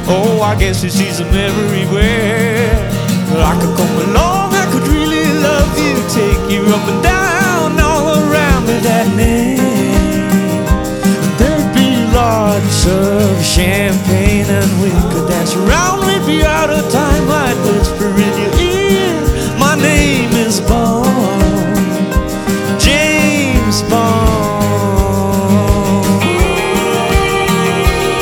Oh, I guess she sees them everywhere. I could come along, I could really love you, take you up and down, all around with that name. There'd be lots of champagne and we could dance around, we'd be out